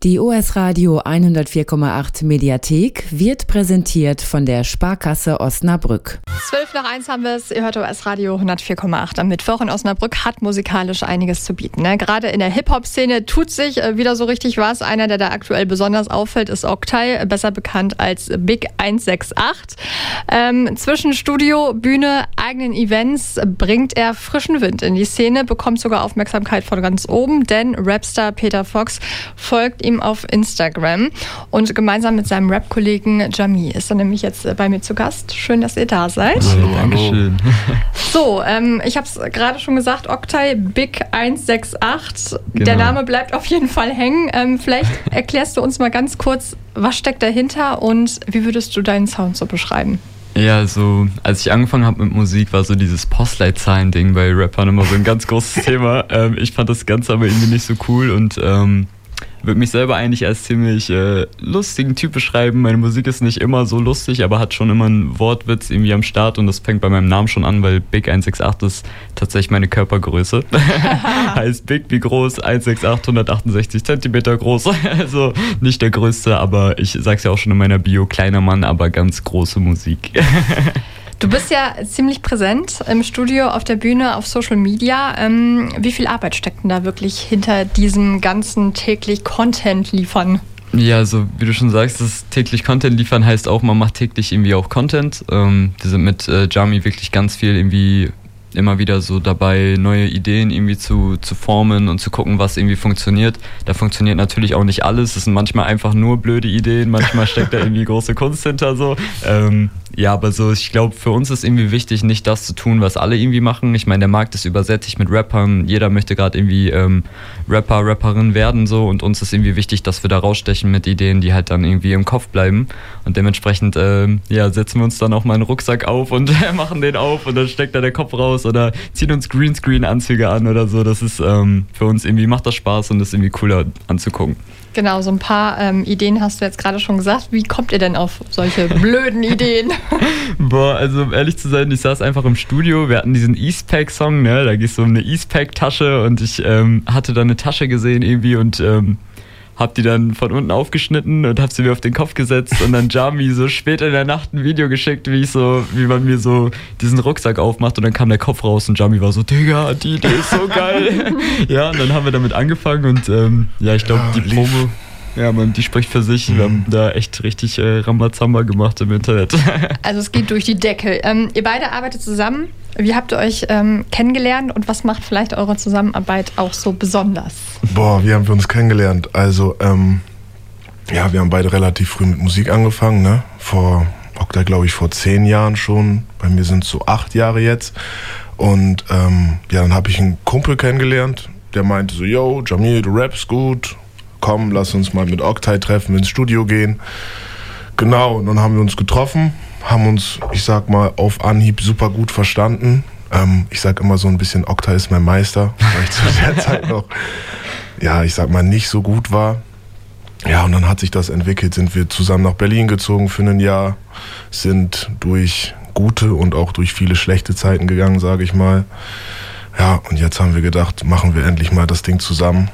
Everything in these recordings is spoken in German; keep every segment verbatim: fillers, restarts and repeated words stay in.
Die O S Radio hundertvier Komma acht Mediathek wird präsentiert von der Sparkasse Osnabrück. Zwölf nach eins haben wir es. Ihr hört O S Radio hundertvier Komma acht am Mittwoch. Und Osnabrück hat musikalisch einiges zu bieten. Ne? Gerade in der Hip-Hop-Szene tut sich äh, wieder so richtig was. Einer, der da aktuell besonders auffällt, ist Oktay, besser bekannt als Big eins sechs acht. Ähm, zwischen Studio, Bühne, eigenen Events bringt er frischen Wind in die Szene, bekommt sogar Aufmerksamkeit von ganz oben, denn Rapstar Peter Fox folgt ihm auf Instagram und gemeinsam mit seinem Rap-Kollegen Jamie ist er nämlich jetzt bei mir zu Gast. Schön, dass ihr da seid. Hallo, Dankeschön. So, ähm, ich habe es gerade schon gesagt, Oktay, Big eins sechs acht. Genau. Der Name bleibt auf jeden Fall hängen. Ähm, vielleicht erklärst du uns mal ganz kurz, was steckt dahinter und wie würdest du deinen Sound so beschreiben? Ja, so als ich angefangen habe mit Musik, war so dieses Postleitzahlen-Ding bei Rappern immer so ein ganz großes Thema. Ähm, ich fand das Ganze aber irgendwie nicht so cool und ähm, würde mich selber eigentlich als ziemlich äh, lustigen Typ beschreiben. Meine Musik ist nicht immer so lustig, aber hat schon immer einen Wortwitz irgendwie am Start und das fängt bei meinem Namen schon an, weil Big eins sechs acht ist tatsächlich meine Körpergröße. Heißt Big wie groß, eins sechs acht, hundertachtundsechzig Zentimeter groß. Also nicht der größte, aber ich sag's ja auch schon in meiner Bio, kleiner Mann, aber ganz große Musik. Du bist ja ziemlich präsent im Studio, auf der Bühne, auf Social Media. Ähm, wie viel Arbeit steckt denn da wirklich hinter diesem ganzen täglich Content liefern? Ja, also wie du schon sagst, das täglich Content liefern heißt auch, man macht täglich irgendwie auch Content. Ähm, wir sind mit äh, Jamie wirklich ganz viel irgendwie immer wieder so dabei, neue Ideen irgendwie zu, zu formen und zu gucken, was irgendwie funktioniert. Da funktioniert natürlich auch nicht alles. Es sind manchmal einfach nur blöde Ideen, manchmal steckt da irgendwie große Kunst hinter so. Ähm, ja, aber so, ich glaube, für uns ist irgendwie wichtig, nicht das zu tun, was alle irgendwie machen. Ich meine, der Markt ist übersättigt mit Rappern. Jeder möchte gerade irgendwie ähm, Rapper, Rapperin werden so und uns ist irgendwie wichtig, dass wir da rausstechen mit Ideen, die halt dann irgendwie im Kopf bleiben. Und dementsprechend ähm, ja, setzen wir uns dann auch mal einen Rucksack auf und machen den auf und dann steckt da der Kopf raus oder ziehen uns Greenscreen-Anzüge an oder so. Das ist ähm, für uns irgendwie, macht das Spaß und ist irgendwie cooler anzugucken. Genau, so ein paar ähm, Ideen hast du jetzt gerade schon gesagt. Wie kommt ihr denn auf solche blöden Ideen? Boah, also um ehrlich zu sein, ich saß einfach im Studio, wir hatten diesen Eastpak-Song, ne? Da geht es um eine Eastpak-Tasche und ich ähm, hatte da eine Tasche gesehen irgendwie und ähm, hab die dann von unten aufgeschnitten und hab sie mir auf den Kopf gesetzt und dann Jamie so spät in der Nacht ein Video geschickt, wie ich so, wie man mir so diesen Rucksack aufmacht und dann kam der Kopf raus und Jamie war so, Digga, die Idee ist so geil. Ja, und dann haben wir damit angefangen und ähm, ja, ich glaube, ja, die Promo, ja, man, die spricht für sich. Mhm. Wir haben da echt richtig äh, Rambazamba gemacht im Internet. Also es geht durch die Decke. Ähm, ihr beide arbeitet zusammen. Wie habt ihr euch ähm, kennengelernt und was macht vielleicht eure Zusammenarbeit auch so besonders? Boah, wie haben wir uns kennengelernt? Also, ähm, ja, wir haben beide relativ früh mit Musik angefangen, ne? Vor, Oktay, glaube ich, vor zehn Jahren schon. Bei mir sind es so acht Jahre jetzt. Und ähm, ja, dann habe ich einen Kumpel kennengelernt, der meinte so, yo, Jamil, du rappst gut, komm, lass uns mal mit Oktay treffen, ins Studio gehen. Genau, und dann haben wir uns getroffen, haben uns, ich sag mal, auf Anhieb super gut verstanden. Ähm, ich sag immer so ein bisschen, Oktay ist mein Meister, weil ich zu der Zeit noch, ja, ich sag mal, nicht so gut war. Ja, und dann hat sich das entwickelt, sind wir zusammen nach Berlin gezogen für ein Jahr, sind durch gute und auch durch viele schlechte Zeiten gegangen, sage ich mal. Ja, und jetzt haben wir gedacht, machen wir endlich mal das Ding zusammen.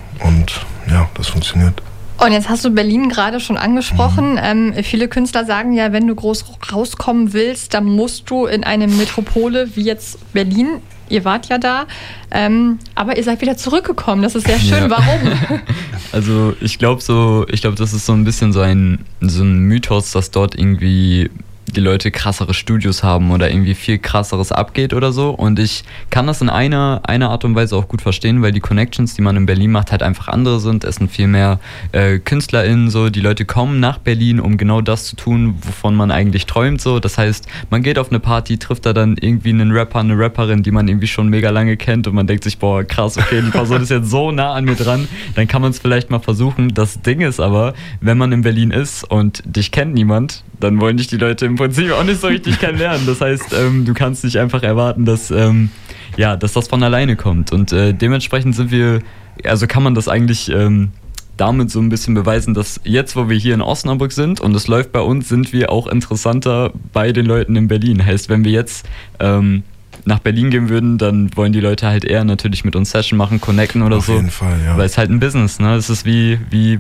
Und ja, das funktioniert. Und jetzt hast du Berlin gerade schon angesprochen. Mhm. Ähm, viele Künstler sagen ja, wenn du groß rauskommen willst, dann musst du in eine Metropole wie jetzt Berlin. Ihr wart ja da, ähm, aber ihr seid wieder zurückgekommen. Das ist sehr schön. Ja. Warum? Also ich glaube so, ich glaube, das ist so ein bisschen so ein, so ein Mythos, dass dort irgendwie die Leute krassere Studios haben oder irgendwie viel krasseres abgeht oder so. Und ich kann das in einer, einer Art und Weise auch gut verstehen, weil die Connections, die man in Berlin macht, halt einfach andere sind. Es sind viel mehr äh, KünstlerInnen so. Die Leute kommen nach Berlin, um genau das zu tun, wovon man eigentlich träumt so. Das heißt, man geht auf eine Party, trifft da dann irgendwie einen Rapper, eine Rapperin, die man irgendwie schon mega lange kennt und man denkt sich, boah, krass, okay, die Person ist jetzt so nah an mir dran, dann kann man es vielleicht mal versuchen. Das Ding ist aber, wenn man in Berlin ist und dich kennt niemand, dann wollen dich die Leute im Prinzip auch nicht so richtig kennenlernen. Das heißt, ähm, du kannst nicht einfach erwarten, dass, ähm, ja, dass das von alleine kommt. Und äh, dementsprechend sind wir, also kann man das eigentlich ähm, damit so ein bisschen beweisen, dass jetzt, wo wir hier in Osnabrück sind und es läuft bei uns, sind wir auch interessanter bei den Leuten in Berlin. Heißt, wenn wir jetzt ähm, nach Berlin gehen würden, dann wollen die Leute halt eher natürlich mit uns Session machen, connecten oder Auf so. Auf jeden Fall, ja. Weil es halt ein Business, ne? Es ist wie, wie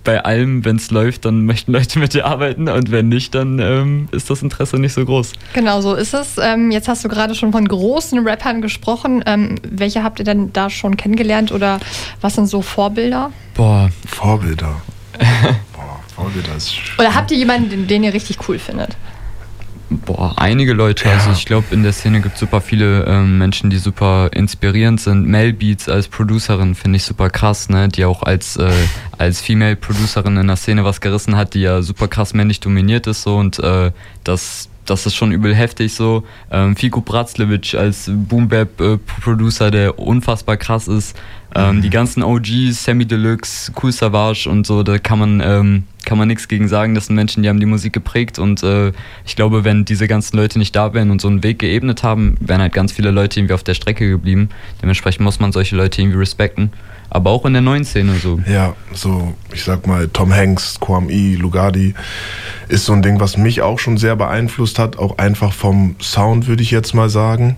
bei allem, wenn es läuft, dann möchten Leute mit dir arbeiten und wenn nicht, dann ähm, ist das Interesse nicht so groß. Genau, so ist es. Ähm, jetzt hast du gerade schon von großen Rappern gesprochen. Ähm, welche habt ihr denn da schon kennengelernt oder was sind so Vorbilder? Boah. Vorbilder. Boah, Vorbilder ist schön. Oder habt ihr jemanden, den, den ihr richtig cool findet? Boah, einige Leute. Ja. Also ich glaube, in der Szene gibt es super viele ähm, Menschen, die super inspirierend sind. Mel Beats als Producerin finde ich super krass, ne? Die auch als, äh, als Female Producerin in der Szene was gerissen hat, die ja super krass männlich dominiert ist so und äh, das Das ist schon übel heftig so. Ähm, Fico Bratzlewitsch als Boom-Bap-Producer, der unfassbar krass ist. Ähm, mhm. Die ganzen O Gs, Sammy Deluxe, Kool Savas und so, da kann man, ähm, kann man nichts gegen sagen. Das sind Menschen, die haben die Musik geprägt und äh, ich glaube, wenn diese ganzen Leute nicht da wären und so einen Weg geebnet haben, wären halt ganz viele Leute irgendwie auf der Strecke geblieben. Dementsprechend muss man solche Leute irgendwie respekten. Aber auch in der neuen Szene so. Ja, so, ich sag mal, Tom Hanks, Kwame, Lugardi ist so ein Ding, was mich auch schon sehr beeinflusst hat, auch einfach vom Sound, würde ich jetzt mal sagen.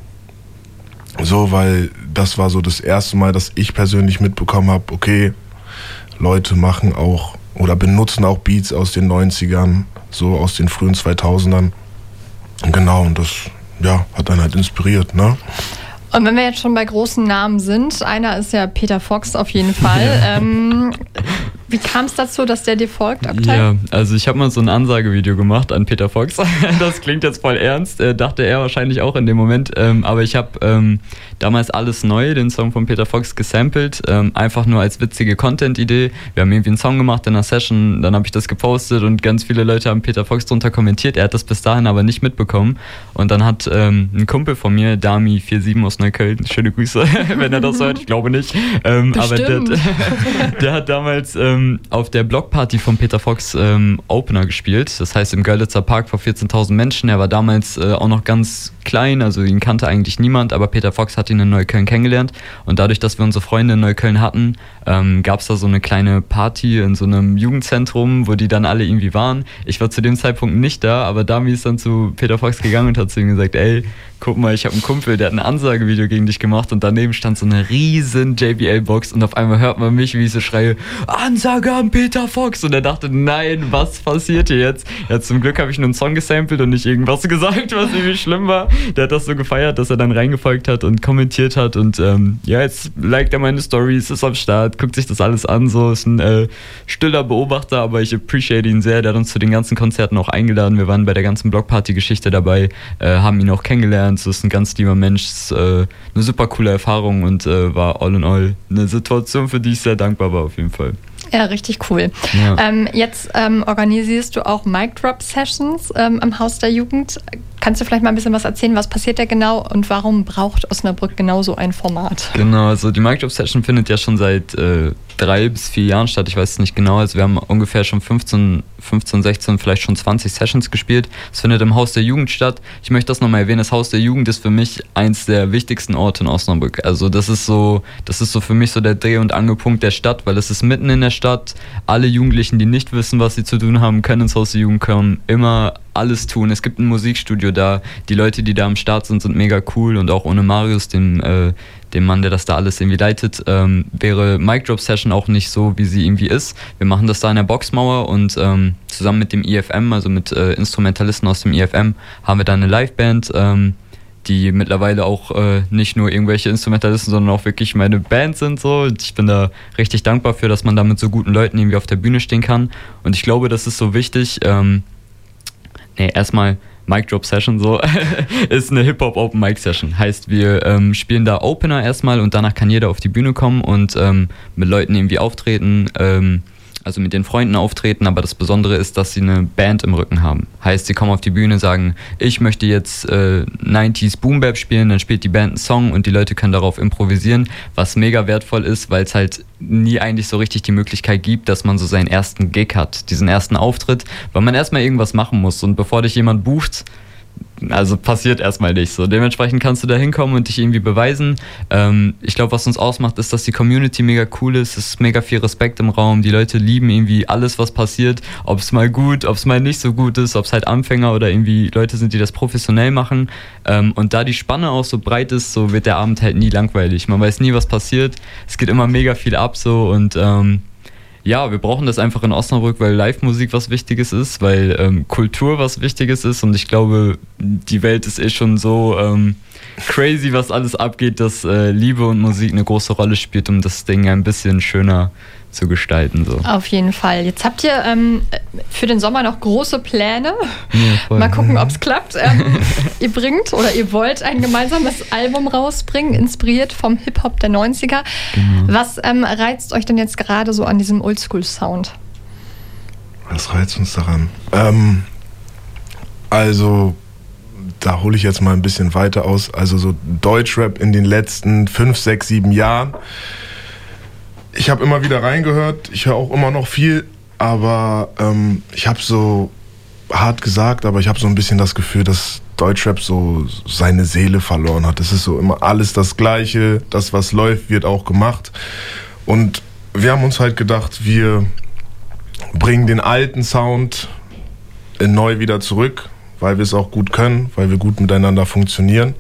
So, weil das war so das erste Mal, dass ich persönlich mitbekommen habe, okay, Leute machen auch oder benutzen auch Beats aus den neunzigern, so aus den frühen zweitausendern. Genau, und das, ja, hat dann halt inspiriert, ne? Und wenn wir jetzt schon bei großen Namen sind, einer ist ja Peter Fox auf jeden Fall. Ja. Ähm, wie kam es dazu, dass der dir folgt, Oktay? Ja, also ich habe mal so ein Ansagevideo gemacht an Peter Fox. Das klingt jetzt voll ernst, äh, dachte er wahrscheinlich auch in dem Moment. Ähm, aber ich habe ähm, damals Alles Neu, den Song von Peter Fox, gesampelt. Ähm, einfach nur als witzige Content-Idee. Wir haben irgendwie einen Song gemacht in einer Session, dann habe ich das gepostet und ganz viele Leute haben Peter Fox drunter kommentiert. Er hat das bis dahin aber nicht mitbekommen. Und dann hat ähm, ein Kumpel von mir, Dami siebenundvierzig aus Neukölln, schöne Grüße, wenn er das hört, ich glaube nicht. Ähm, aber der, der hat damals ähm, auf der Blockparty von Peter Fox ähm, Opener gespielt. Das heißt im Görlitzer Park vor vierzehntausend Menschen. Er war damals äh, auch noch ganz klein, also ihn kannte eigentlich niemand, aber Peter Fox hat ihn in Neukölln kennengelernt. Und dadurch, dass wir unsere Freunde in Neukölln hatten, ähm, gab es da so eine kleine Party in so einem Jugendzentrum, wo die dann alle irgendwie waren. Ich war zu dem Zeitpunkt nicht da, aber Dami ist dann zu Peter Fox gegangen und hat zu ihm gesagt, ey, guck mal, ich habe einen Kumpel, der hat ein Ansagevideo gegen dich gemacht und daneben stand so eine riesen J B L-Box und auf einmal hört man mich, wie ich so schreie, Ansage an Peter Fox, und er dachte, nein, was passiert hier jetzt? Ja, zum Glück habe ich nur einen Song gesampelt und nicht irgendwas gesagt, was irgendwie schlimm war. Der hat das so gefeiert, dass er dann reingefolgt hat und kommentiert hat und ähm, ja, jetzt liked er meine Stories, ist am Start, guckt sich das alles an, so, ist ein äh, stiller Beobachter, aber ich appreciate ihn sehr, der hat uns zu den ganzen Konzerten auch eingeladen, wir waren bei der ganzen Blockparty-Geschichte dabei, äh, haben ihn auch kennengelernt. So ist ein ganz lieber Mensch, ist, äh, eine super coole Erfahrung und äh, war all in all eine Situation, für die ich sehr dankbar war auf jeden Fall. Ja, richtig cool. Ja. Ähm, jetzt ähm, organisierst du auch Mic-Drop-Sessions ähm, am Haus der Jugend. Kannst du vielleicht mal ein bisschen was erzählen, was passiert da genau und warum braucht Osnabrück genau so ein Format? Genau, also die Mic-Drop-Session findet ja schon seit äh, drei bis vier Jahren statt, ich weiß es nicht genau, also wir haben ungefähr schon fünfzehn, sechzehn, vielleicht schon zwanzig Sessions gespielt. Es findet im Haus der Jugend statt. Ich möchte das nochmal erwähnen, das Haus der Jugend ist für mich eins der wichtigsten Orte in Osnabrück. Also das ist so, das ist so für mich so der Dreh- und Angelpunkt der Stadt, weil es ist mitten in der Stadt. Alle Jugendlichen, die nicht wissen, was sie zu tun haben, können ins Haus der Jugend kommen, immer alles tun. Es gibt ein Musikstudio da, die Leute, die da am Start sind, sind mega cool und auch ohne Marius, dem, äh, dem Mann, der das da alles irgendwie leitet, ähm, wäre Mic-Drop-Session auch nicht so, wie sie irgendwie ist. Wir machen das da in der Boxmauer und ähm, zusammen mit dem I F M, also mit äh, Instrumentalisten aus dem I F M, haben wir da eine Liveband, ähm, die mittlerweile auch äh, nicht nur irgendwelche Instrumentalisten, sondern auch wirklich meine Band sind. So. Und ich bin da richtig dankbar für, dass man da mit so guten Leuten irgendwie auf der Bühne stehen kann. Und ich glaube, das ist so wichtig. Ähm, nee, erstmal Mic-Drop-Session so ist eine Hip-Hop-Open-Mic-Session. Heißt, wir ähm, spielen da Opener erstmal und danach kann jeder auf die Bühne kommen und ähm, mit Leuten irgendwie auftreten, ähm, also mit den Freunden auftreten, aber das Besondere ist, dass sie eine Band im Rücken haben. Heißt, sie kommen auf die Bühne, sagen, ich möchte jetzt äh, neunziger Boom Bap spielen, dann spielt die Band einen Song und die Leute können darauf improvisieren, was mega wertvoll ist, weil es halt nie eigentlich so richtig die Möglichkeit gibt, dass man so seinen ersten Gig hat, diesen ersten Auftritt, weil man erstmal irgendwas machen muss und bevor dich jemand bucht, also passiert erstmal nicht so. Dementsprechend kannst du da hinkommen und dich irgendwie beweisen. Ähm, ich glaube, was uns ausmacht, ist, dass die Community mega cool ist. Es ist mega viel Respekt im Raum. Die Leute lieben irgendwie alles, was passiert. Ob es mal gut, ob es mal nicht so gut ist, ob es halt Anfänger oder irgendwie Leute sind, die das professionell machen. Ähm, und da die Spanne auch so breit ist, so wird der Abend halt nie langweilig. Man weiß nie, was passiert. Es geht immer mega viel ab so und ähm, ja, wir brauchen das einfach in Osnabrück, weil Live-Musik was Wichtiges ist, weil ähm, Kultur was Wichtiges ist und ich glaube, die Welt ist eh schon so ähm, crazy, was alles abgeht, dass äh, Liebe und Musik eine große Rolle spielt, um das Ding ein bisschen schöner zu gestalten. So. Auf jeden Fall. Jetzt habt ihr ähm, für den Sommer noch große Pläne. Ja, mal gucken, ob es klappt. Ähm, ihr bringt oder ihr wollt ein gemeinsames Album rausbringen, inspiriert vom Hip-Hop der neunziger. Genau. Was ähm, reizt euch denn jetzt gerade so an diesem Oldschool-Sound? Was reizt uns daran? Ähm, also, da hole ich jetzt mal ein bisschen weiter aus. Also so Deutschrap in den letzten fünf, sechs, sieben Jahren. Ich habe immer wieder reingehört, ich höre auch immer noch viel, aber ähm, ich habe so, hart gesagt, aber ich habe so ein bisschen das Gefühl, dass Deutschrap so seine Seele verloren hat. Es ist so immer alles das Gleiche, das, was läuft, wird auch gemacht. Und wir haben uns halt gedacht, wir bringen den alten Sound in neu wieder zurück, weil wir es auch gut können, weil wir gut miteinander funktionieren.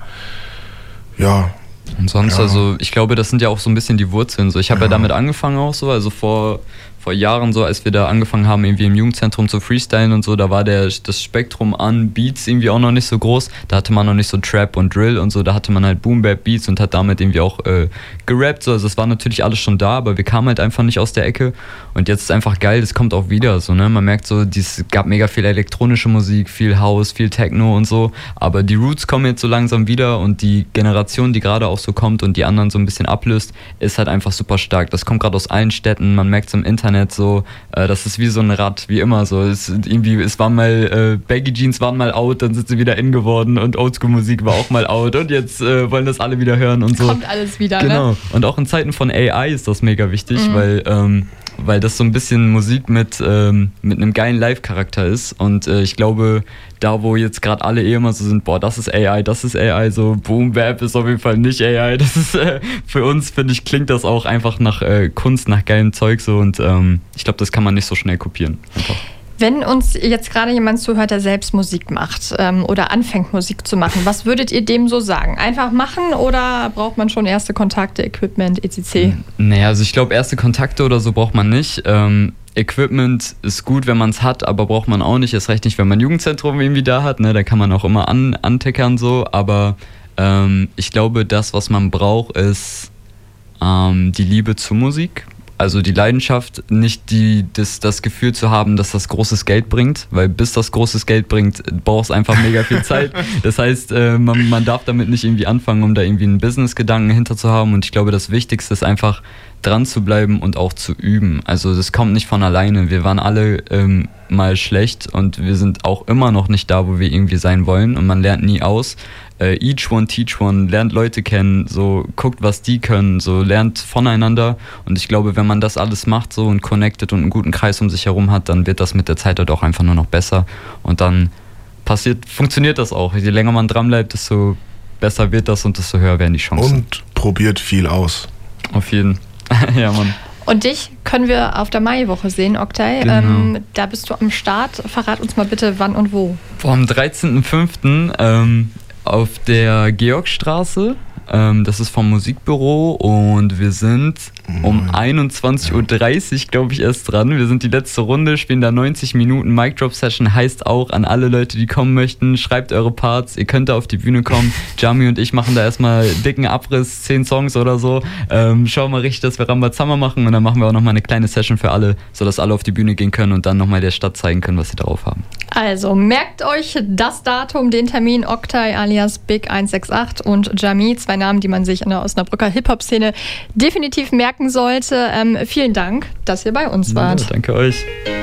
Ja. Und sonst, ja. also ich glaube, das sind ja auch so ein bisschen die Wurzeln. So. Ich habe ja. ja damit angefangen auch so, also vor, vor Jahren so, als wir da angefangen haben, irgendwie im Jugendzentrum zu freestylen und so, da war der, das Spektrum an Beats irgendwie auch noch nicht so groß. Da hatte man noch nicht so Trap und Drill und so, da hatte man halt Boom-Bap-Beats und hat damit irgendwie auch äh, gerappt. So. Also es war natürlich alles schon da, aber wir kamen halt einfach nicht aus der Ecke. Und jetzt ist einfach geil, das kommt auch wieder so, ne? Man merkt so, es gab mega viel elektronische Musik, viel House, viel Techno und so, aber die Roots kommen jetzt so langsam wieder und die Generation, die gerade auch so kommt und die anderen so ein bisschen ablöst, ist halt einfach super stark. Das kommt gerade aus allen Städten, man merkt es im Internet so, äh, das ist wie so ein Rad, wie immer so. Es, irgendwie, es waren mal, äh, Baggy Jeans waren mal out, dann sind sie wieder in geworden und Oldschool-Musik war auch mal out und jetzt äh, wollen das alle wieder hören und so. Kommt alles wieder, genau. Ne? Und auch in Zeiten von A I ist das mega wichtig, Mhm. weil ähm, weil das so ein bisschen Musik mit, ähm, mit einem geilen Live-Charakter ist und äh, ich glaube, da wo jetzt gerade alle eh immer so sind, boah, das ist A I, das ist A I, so Boom Bap ist auf jeden Fall nicht A I, das ist äh, für uns, finde ich, klingt das auch einfach nach äh, Kunst, nach geilem Zeug so und ähm, ich glaube, das kann man nicht so schnell kopieren. Einfach. Wenn uns jetzt gerade jemand zuhört, der selbst Musik macht ähm, oder anfängt Musik zu machen, was würdet ihr dem so sagen? Einfach machen oder braucht man schon erste Kontakte, Equipment, et cetera? Naja, also ich glaube, erste Kontakte oder so braucht man nicht. Ähm, Equipment ist gut, wenn man es hat, aber braucht man auch nicht. Erst recht nicht, wenn man ein Jugendzentrum irgendwie da hat. Ne? Da kann man auch immer an, antickern so. Aber ähm, ich glaube, das, was man braucht, ist ähm, die Liebe zur Musik. Also die Leidenschaft, nicht die, das, das Gefühl zu haben, dass das großes Geld bringt, weil bis das großes Geld bringt, braucht es einfach mega viel Zeit. Das heißt, äh, man, man darf damit nicht irgendwie anfangen, um da irgendwie einen Business-Gedanken hinter zu haben. Und ich glaube, das Wichtigste ist einfach, dran zu bleiben und auch zu üben. Also das kommt nicht von alleine. Wir waren alle ähm, mal schlecht und wir sind auch immer noch nicht da, wo wir irgendwie sein wollen und man lernt nie aus. Äh, each one teach one, lernt Leute kennen, so guckt, was die können, so lernt voneinander und ich glaube, wenn man das alles macht so und connected und einen guten Kreis um sich herum hat, dann wird das mit der Zeit halt auch einfach nur noch besser und dann passiert, funktioniert das auch. Je länger man dran bleibt, desto besser wird das und desto höher werden die Chancen. Und probiert viel aus. Auf jeden Fall. Ja, Mann. Und dich können wir auf der Maiwoche sehen, Oktay. Genau. Ähm, da bist du am Start. Verrat uns mal bitte, wann und wo. Boah, am dreizehnten fünften Ähm, auf der Georgstraße. Ähm, das ist vom Musikbüro und wir sind um einundzwanzig Uhr dreißig, glaube ich, erst dran. Wir sind die letzte Runde, spielen da neunzig Minuten. Mic Drop Session heißt auch an alle Leute, die kommen möchten, schreibt eure Parts, ihr könnt da auf die Bühne kommen. Jami und ich machen da erstmal dicken Abriss, zehn Songs oder so. Ähm, schauen wir richtig, dass wir Rambazamba machen und dann machen wir auch nochmal eine kleine Session für alle, sodass alle auf die Bühne gehen können und dann nochmal der Stadt zeigen können, was sie drauf haben. Also merkt euch das Datum, den Termin. Oktay alias Big eins sechs acht und Jami, zwei Namen, die man sich in der Osnabrücker Hip-Hop-Szene definitiv merken sollte. Ähm, vielen Dank, dass ihr bei uns wart. Ja, danke euch.